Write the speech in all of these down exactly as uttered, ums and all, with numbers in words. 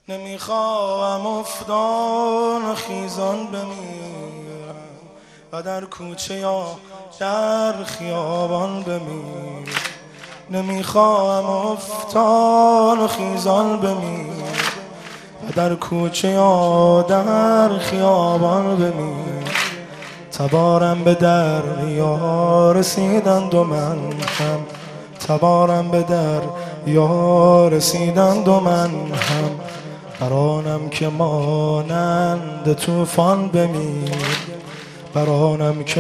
نمیخواهم افتان و خیزان بمیرم و در کوچه یا در خیابان بمیرم. نمیخواهم افتان و خیزان بمیرم و در کوچه یا در خیابان بمیرم. تبارم به در یا رسیدند و من هم، تبارم به در یا رسیدند و من هم. برانم که مانند طوفان بمیر، برانم که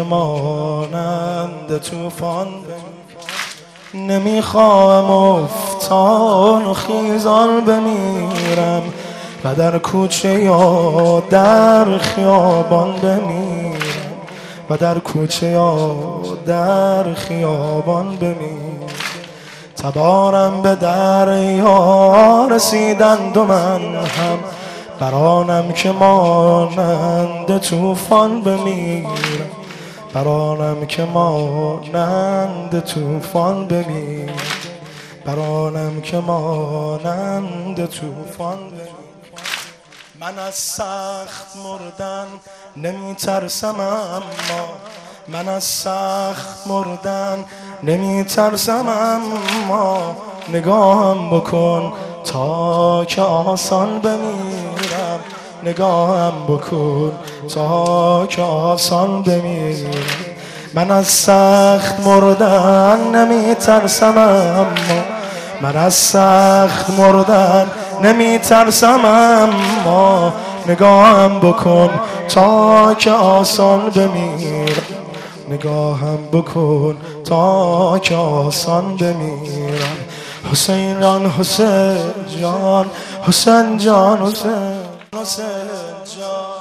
مانند طوفان بمیر. نمیخواهم افتان و خیزان بمیرم و در کوچه یا در خیابان بمیرم و در کوچه یا در خیابان بمیرم. تبارم به دریا رسیدند و من هم، برانم که مانند طوفان بمیرم، برانم که مانند طوفان بمیرم، برانم که مانند طوفان بمیرم. من از سخت مردن نمی ترسم، اما من از سخت مردن نمی ترسم، اما نگاهم بکن تا که آسان بمیرم، نگاهم بکن تا که آسان بمیرم. من از سخت مردن نمی ترسم، اما من از سخت مردن نمی ترسم، اما نگاهم بکن تا که آسان بمیرم، نگاهم بکن تا که آسان بمیرم. حسین جان حسین جان حسین جان حسین حسین جان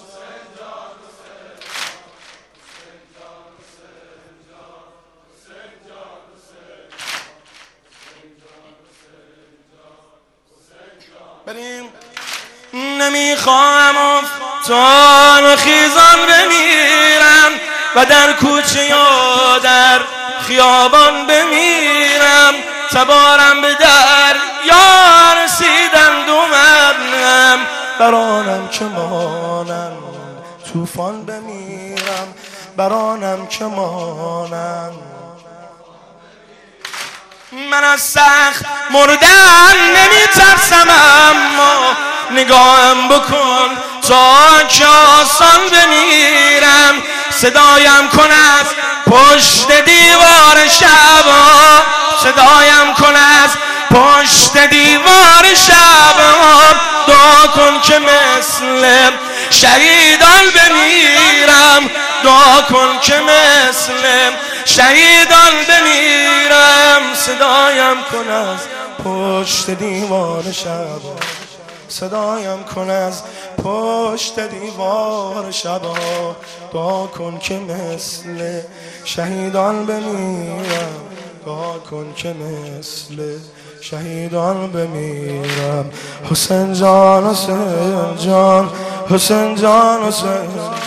بریم. نمیخواهم افتان و خیزان بمیرم و در کوچه یا در خیابان بمیرم. تبارم به در یا رسیدند و منم، برانم که مانند طوفان بمیرم، برانم که مانند. من از سخت مردن نمی ترسم، اما نگاهم بکن تا که آسان بمیرم. صدایم کن از پشت دیوار شبا، صدایم کن از پشت دیوار شبا. دعا کن که مثل شهیدان بمیرم، دعا کن که مثل شهیدان بمیرم. صدایم کن از پشت دیوار شبا، صدایم کن از پشت دیوار شبا. دعا کن که مثل شهیدان بمیرم، دعا کن که مثل شهیدان بمیرم. حسین جان حسین جان حسین جان حسین